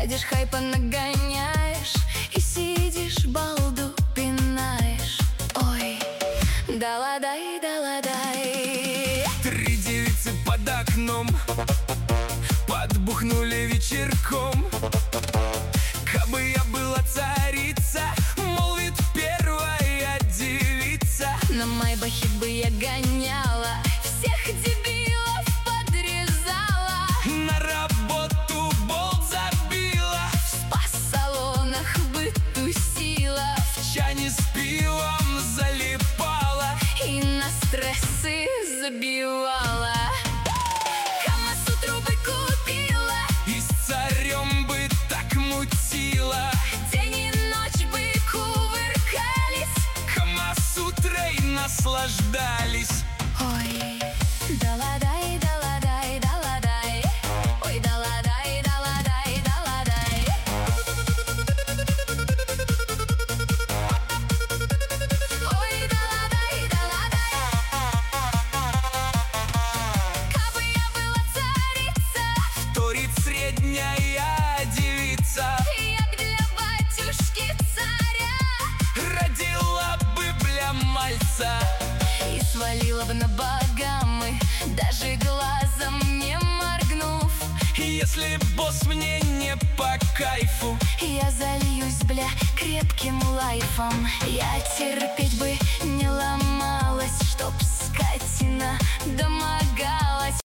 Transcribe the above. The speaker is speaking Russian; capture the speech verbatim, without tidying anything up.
Сядешь, хайпа нагоняешь и сидишь, балду пинаешь. Ой, да-ладай, да-ладай. Три девицы под окном подбухнули вечерком. Кабы я была царица, молвит первая девица. На майбахе бы я гоняла, всех дебилов подрезала. На работу болт забила, В спа-салонах бы тусила, в чане с пивом залипала и на стрессы забивала. Камасутру бы купила, и с царем бы так мутила. день и ночь бы кувыркались, Камасутрой наслаждались. ой, да-ладай, да-ладай, да-ладай. Ой, да-ладай, да-ладай, да-ладай. Ой, да-ладай, да-ладай. Кабы я была царица, Вторит средняя девица, я б для батюшки царя родила бы бля мальца. и свалила бы на Багамы, даже глазом не моргнув. Если босс мне не по кайфу, Я зальюсь, бля, крепким лайфом. Я терпеть бы не ломалась, чтоб скотина домогалась.